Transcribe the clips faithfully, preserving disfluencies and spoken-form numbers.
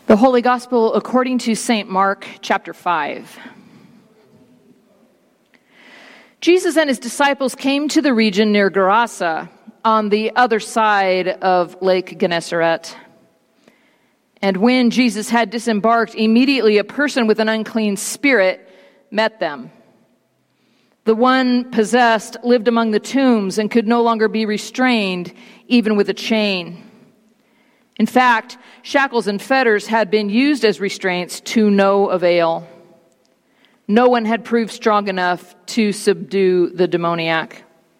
The Holy Gospel according to Saint Mark, chapter five. Jesus and his disciples came to the region near Gerasa, on the other side of Lake Gennesaret. And when Jesus had disembarked, immediately a person with an unclean spirit met them. The one possessed lived among the tombs and could no longer be restrained, even with a chain. In fact, shackles and fetters had been used as restraints to no avail. No one had proved strong enough to subdue the demoniac.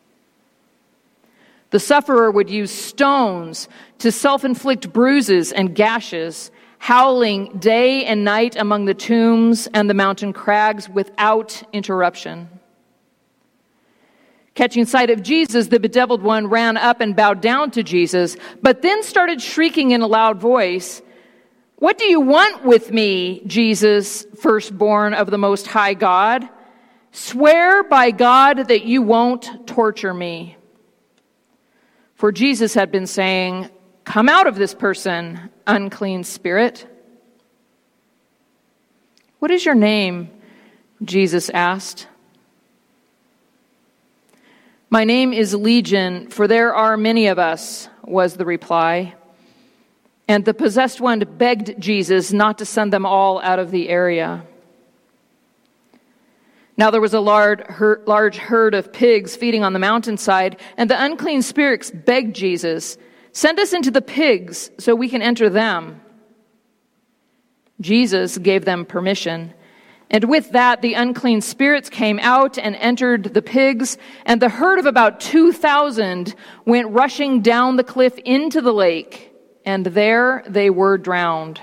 The sufferer would use stones to self-inflict bruises and gashes, howling day and night among the tombs and the mountain crags without interruption. Catching sight of Jesus, the bedeviled one ran up and bowed down to Jesus, but then started shrieking in a loud voice, "What do you want with me, Jesus, firstborn of the Most High God? Swear by God that you won't torture me." For Jesus had been saying, "Come out of this person, unclean spirit." "What is your name?" Jesus asked. "My name is Legion, for there are many of us," was the reply. And the possessed one begged Jesus not to send them all out of the area. Now there was a large herd of pigs feeding on the mountainside, and the unclean spirits begged Jesus, "Send us into the pigs so we can enter them." Jesus gave them permission. And with that, the unclean spirits came out and entered the pigs, and the herd of about two thousand went rushing down the cliff into the lake, and there they were drowned.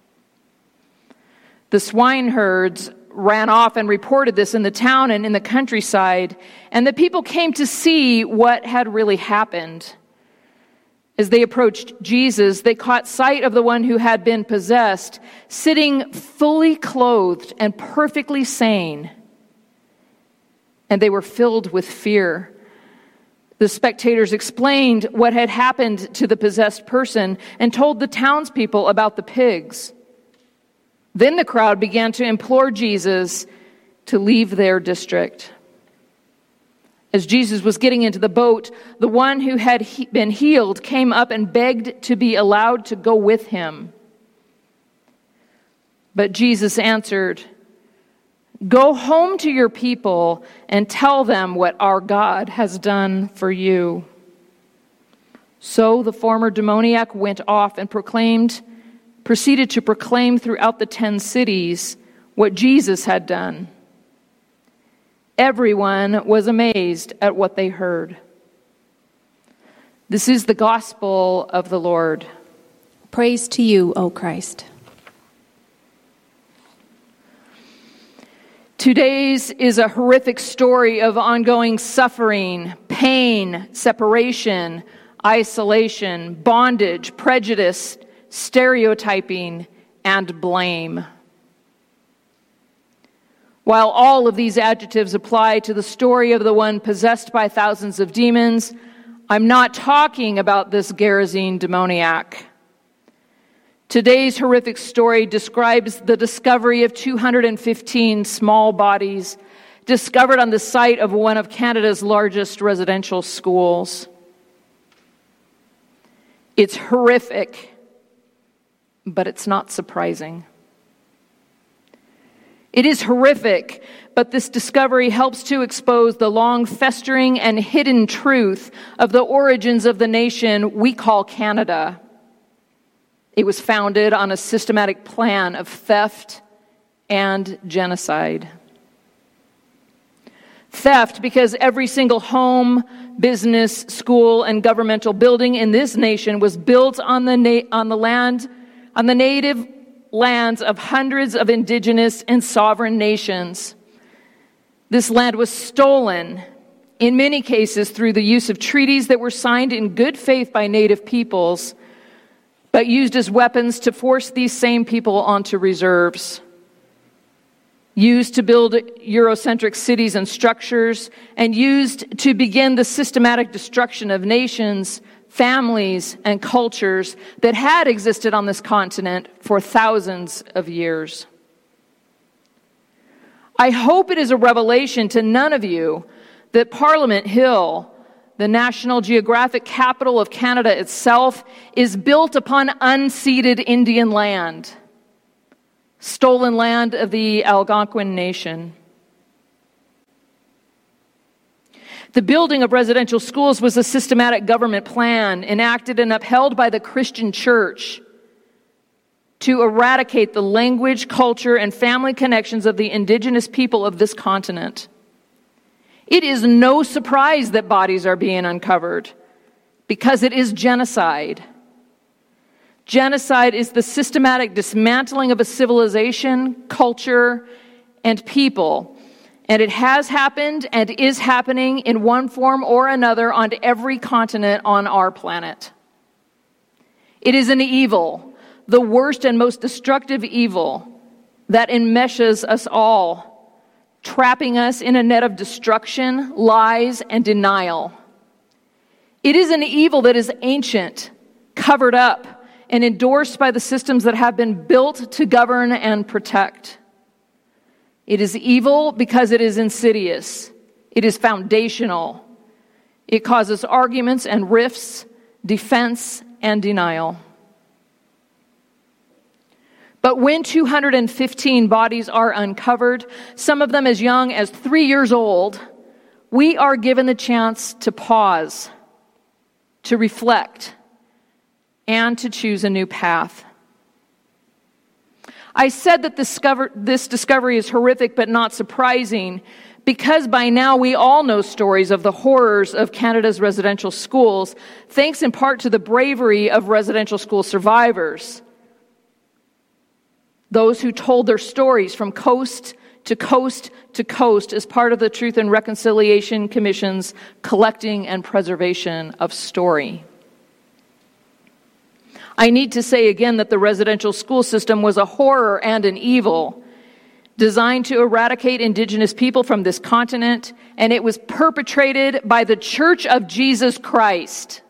The swineherds ran off and reported this in the town and in the countryside, and the people came to see what had really happened. As they approached Jesus, they caught sight of the one who had been possessed, sitting fully clothed and perfectly sane. And they were filled with fear. The spectators explained what had happened to the possessed person and told the townspeople about the pigs. Then the crowd began to implore Jesus to leave their district. As Jesus was getting into the boat, the one who had he- been healed came up and begged to be allowed to go with him. But Jesus answered, "Go home to your people and tell them what our God has done for you." So the former demoniac went off and proclaimed, proceeded to proclaim throughout the ten cities what Jesus had done. Everyone was amazed at what they heard. This is the gospel of the Lord. Praise to you, O Christ. Today's is a horrific story of ongoing suffering, pain, separation, isolation, bondage, prejudice, stereotyping, and blame. While all of these adjectives apply to the story of the one possessed by thousands of demons, I'm not talking about this Gerasene demoniac. Today's horrific story describes the discovery of two hundred fifteen small bodies discovered on the site of one of Canada's largest residential schools. It's horrific, but it's not surprising. It is horrific, but this discovery helps to expose the long festering and hidden truth of the origins of the nation we call Canada. It was founded on a systematic plan of theft and genocide. Theft because every single home, business, school, and governmental building in this nation was built on the na- on the land, on the native lands of hundreds of indigenous and sovereign nations. This land was stolen, in many cases through the use of treaties that were signed in good faith by native peoples, but used as weapons to force these same people onto reserves. used to build Eurocentric cities and structures, and used to begin the systematic destruction of nations, families, and cultures that had existed on this continent for thousands of years. I hope it is a revelation to none of you that Parliament Hill, the National Geographic capital of Canada itself, is built upon unceded Indian land, stolen land of the Algonquin Nation. The building of residential schools was a systematic government plan enacted and upheld by the Christian Church to eradicate the language, culture, and family connections of the indigenous people of this continent. It is no surprise that bodies are being uncovered, because it is genocide. Genocide is the systematic dismantling of a civilization, culture, and people. And it has happened and is happening in one form or another on every continent on our planet. It is an evil, the worst and most destructive evil, that enmeshes us all, trapping us in a net of destruction, lies, and denial. It is an evil that is ancient, covered up, and endorsed by the systems that have been built to govern and protect. It is evil because it is insidious. It is foundational. It causes arguments and rifts, defense and denial. But when two hundred fifteen bodies are uncovered, some of them as young as three years old, we are given the chance to pause, to reflect, and to choose a new path. I said that discover, this discovery is horrific but not surprising, because by now we all know stories of the horrors of Canada's residential schools, thanks in part to the bravery of residential school survivors. Those who told their stories from coast to coast to coast as part of the Truth and Reconciliation Commission's collecting and preservation of story. I need to say again that the residential school system was a horror and an evil designed to eradicate Indigenous people from this continent, and it was perpetrated by the Church of Jesus Christ.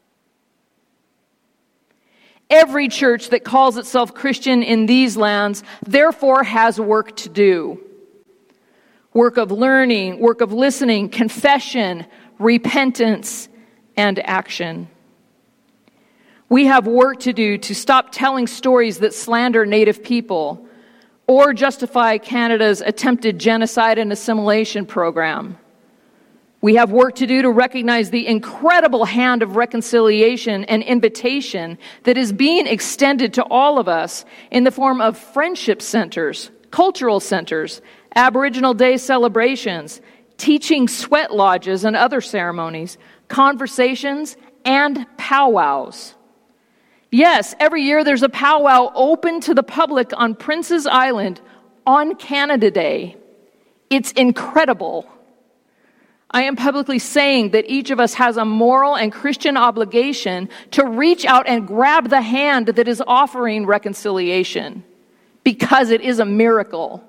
Every church that calls itself Christian in these lands, therefore, has work to do. Work of learning, work of listening, confession, repentance, and action. We have work to do to stop telling stories that slander Native people or justify Canada's attempted genocide and assimilation program. We have work to do to recognize the incredible hand of reconciliation and invitation that is being extended to all of us in the form of friendship centers, cultural centers, Aboriginal Day celebrations, teaching sweat lodges and other ceremonies, conversations, and powwows. Yes, every year there's a powwow open to the public on Prince's Island on Canada Day. It's incredible. I am publicly saying that each of us has a moral and Christian obligation to reach out and grab the hand that is offering reconciliation, because it is a miracle.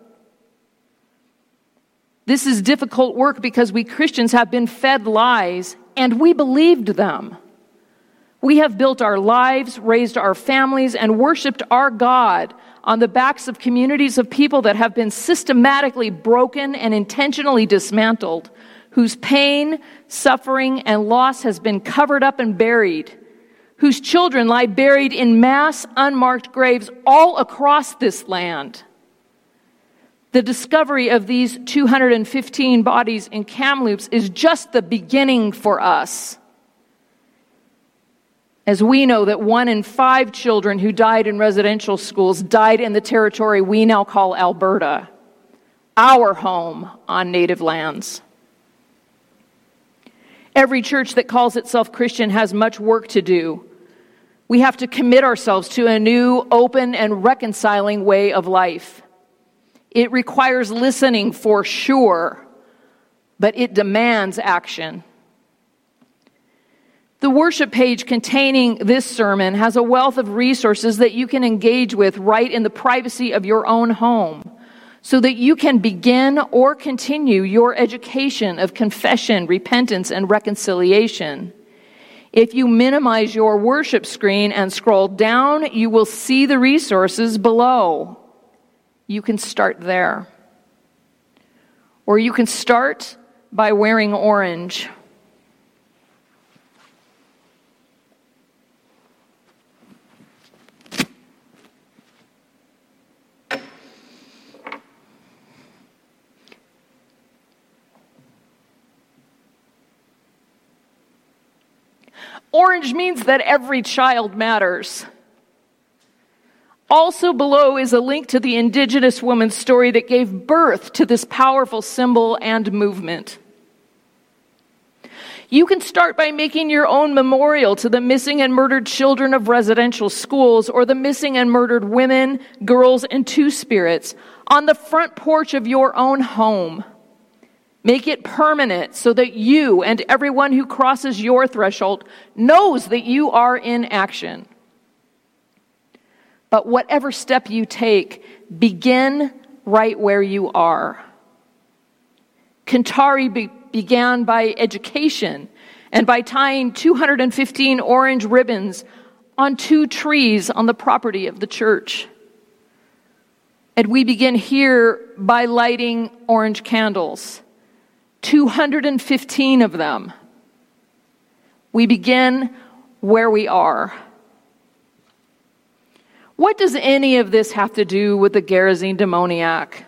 This is difficult work because we Christians have been fed lies and we believed them. We have built our lives, raised our families, and worshiped our God on the backs of communities of people that have been systematically broken and intentionally dismantled, whose pain, suffering, and loss has been covered up and buried, whose children lie buried in mass, unmarked graves all across this land. The discovery of these two hundred fifteen bodies in Kamloops is just the beginning for us. As we know that one in five children who died in residential schools died in the territory we now call Alberta, our home on Native lands. Every church that calls itself Christian has much work to do. We have to commit ourselves to a new, open, and reconciling way of life. It requires listening for sure, but it demands action. The worship page containing this sermon has a wealth of resources that you can engage with right in the privacy of your own home. so that you can begin or continue your education of confession, repentance, and reconciliation. If you minimize your worship screen and scroll down, you will see the resources below. You can start there. Or you can start by wearing orange. Orange means that every child matters. Also below is a link to the Indigenous woman's story that gave birth to this powerful symbol and movement. You can start by making your own memorial to the missing and murdered children of residential schools, or the missing and murdered women, girls, and two-spirits on the front porch of your own home. Make it permanent so that you and everyone who crosses your threshold knows that you are in action. But whatever step you take, begin right where you are. Kintari be- began by education and by tying two hundred fifteen orange ribbons on two trees on the property of the church. And we begin here by lighting orange candles. two hundred fifteen of them. We begin where we are. What does any of this have to do with the Gerasene demoniac?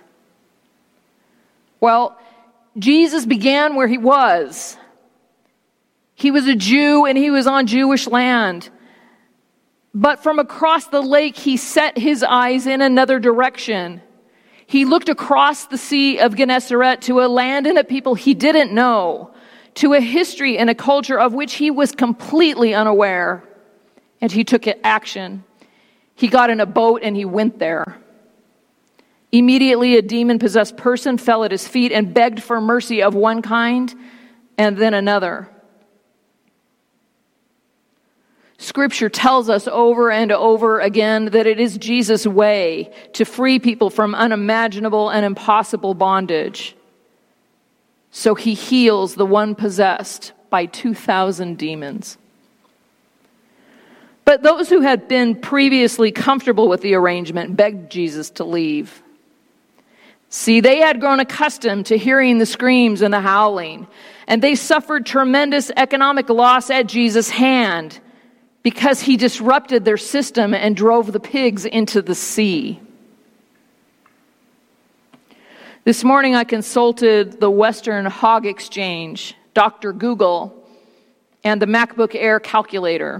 Well, Jesus began where he was. He was a Jew and he was on Jewish land. But from across the lake, he set his eyes in another direction. He looked across the Sea of Gennesaret to a land and a people he didn't know, to a history and a culture of which he was completely unaware. And he took action. He got in a boat and he went there. Immediately, a demon-possessed person fell at his feet and begged for mercy of one kind and then another. Scripture tells us over and over again that it is Jesus' way to free people from unimaginable and impossible bondage. So he heals the one possessed by two thousand demons. But those who had been previously comfortable with the arrangement begged Jesus to leave. See, they had grown accustomed to hearing the screams and the howling, and they suffered tremendous economic loss at Jesus' hand because he disrupted their system and drove the pigs into the sea. This morning I consulted the Western Hog Exchange, Doctor Google, and the MacBook Air calculator.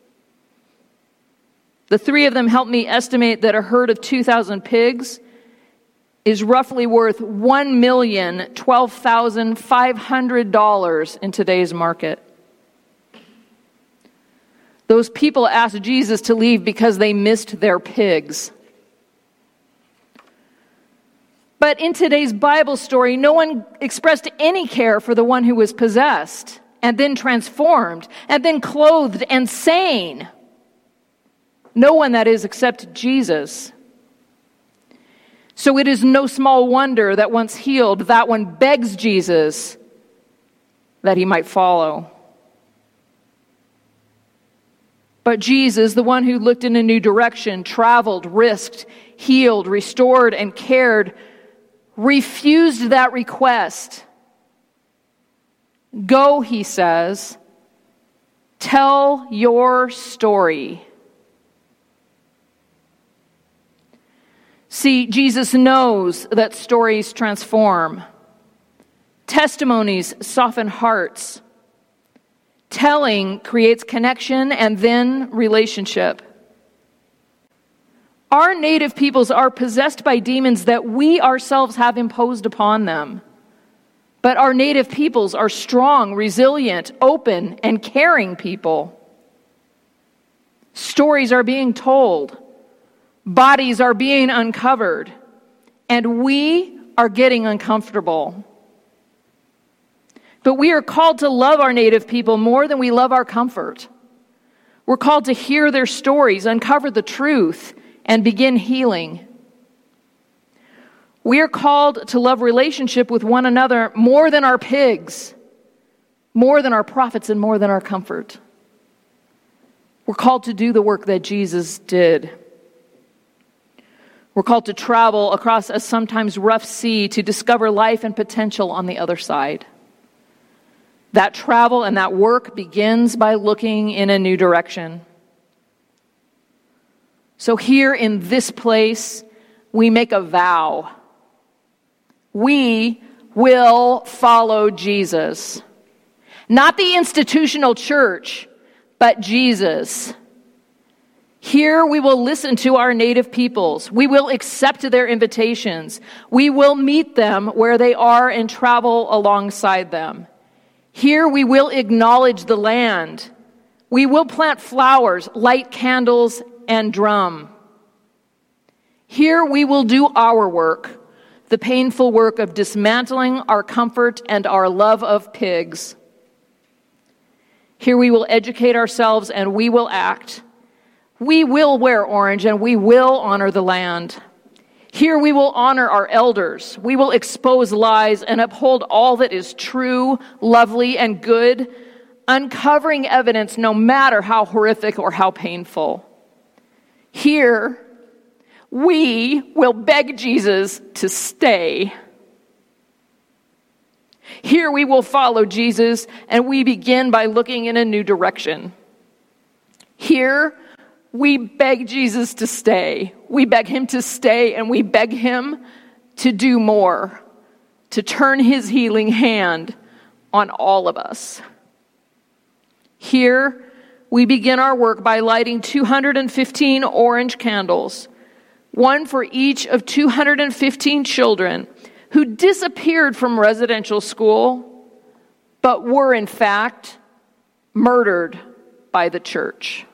The three of them helped me estimate that a herd of two thousand pigs is roughly worth one million twelve thousand five hundred dollars in today's market. Those people asked Jesus to leave because they missed their pigs. But in today's Bible story, no one expressed any care for the one who was possessed and then transformed and then clothed and sane. No one, that is, except Jesus. So it is no small wonder that once healed, that one begs Jesus that he might follow. But Jesus, the one who looked in a new direction, traveled, risked, healed, restored, and cared, refused that request. Go, he says, tell your story. See, Jesus knows that stories transform. Testimonies soften hearts. Telling creates connection and then relationship. Our native peoples are possessed by demons that we ourselves have imposed upon them. But our native peoples are strong, resilient, open, and caring people. Stories are being told. Bodies are being uncovered. And we are getting uncomfortable. But we are called to love our native people more than we love our comfort. We're called to hear their stories, uncover the truth, and begin healing. We are called to love relationship with one another more than our pigs, more than our profits, and more than our comfort. We're called to do the work that Jesus did. We're called to travel across a sometimes rough sea to discover life and potential on the other side. That travel and that work begins by looking in a new direction. So here in this place, we make a vow. We will follow Jesus. Not the institutional church, but Jesus. Here we will listen to our native peoples. We will accept their invitations. We will meet them where they are and travel alongside them. Here we will acknowledge the land. We will plant flowers, light candles, and drum. Here we will do our work, the painful work of dismantling our comfort and our love of pigs. Here we will educate ourselves and we will act. We will wear orange and we will honor the land. Here we will honor our elders. We will expose lies and uphold all that is true, lovely, and good, uncovering evidence no matter how horrific or how painful. Here, we will beg Jesus to stay. Here we will follow Jesus, and we begin by looking in a new direction. Here, we beg Jesus to stay. We beg him to stay, and we beg him to do more, to turn his healing hand on all of us. Here, we begin our work by lighting two hundred fifteen orange candles, one for each of two hundred fifteen children who disappeared from residential school, but were in fact murdered by the church.